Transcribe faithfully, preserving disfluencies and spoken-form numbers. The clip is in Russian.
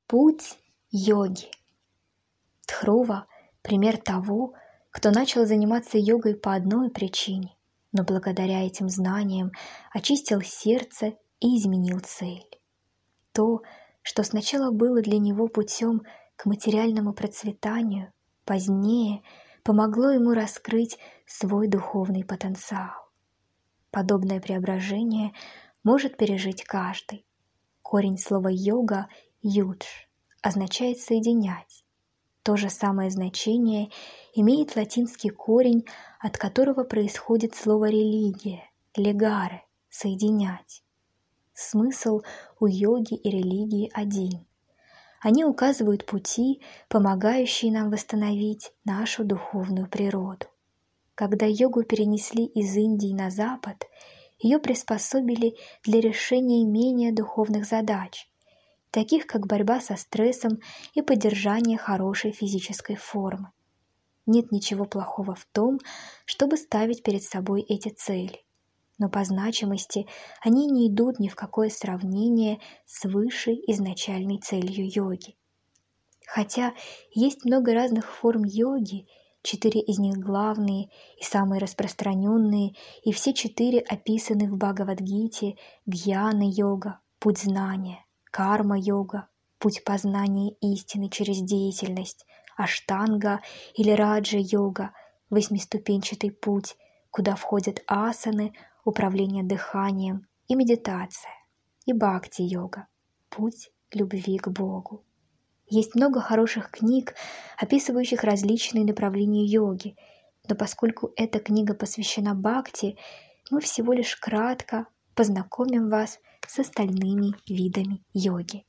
Путь йоги. Дхрува – пример того, кто начал заниматься йогой по одной причине, но благодаря этим знаниям очистил сердце и изменил цель. То, что сначала было для него путем к материальному процветанию, позднее помогло ему раскрыть свой духовный потенциал. Подобное преображение может пережить каждый. Корень слова «йога» – «юдж» означает «соединять». То же самое значение имеет латинский корень, от которого происходит слово «религия» – «легаре» – «соединять». Смысл у йоги и религии один. Они указывают пути, помогающие нам восстановить нашу духовную природу. Когда йогу перенесли из Индии на Запад, ее приспособили для решения менее духовных задач, таких как борьба со стрессом и поддержание хорошей физической формы. Нет ничего плохого в том, чтобы ставить перед собой эти цели, но по значимости они не идут ни в какое сравнение с высшей изначальной целью йоги. Хотя есть много разных форм йоги, четыре из них главные и самые распространенные, и все четыре описаны в Бхагавад-гите: гьяна-йога, путь знания, карма-йога, путь познания истины через деятельность, аштанга или раджа-йога, восьмиступенчатый путь, куда входят асаны, управление дыханием и медитация, и бхакти-йога, путь любви к Богу. Есть много хороших книг, описывающих различные направления йоги, но поскольку эта книга посвящена бхакти, мы всего лишь кратко познакомим вас с остальными видами йоги.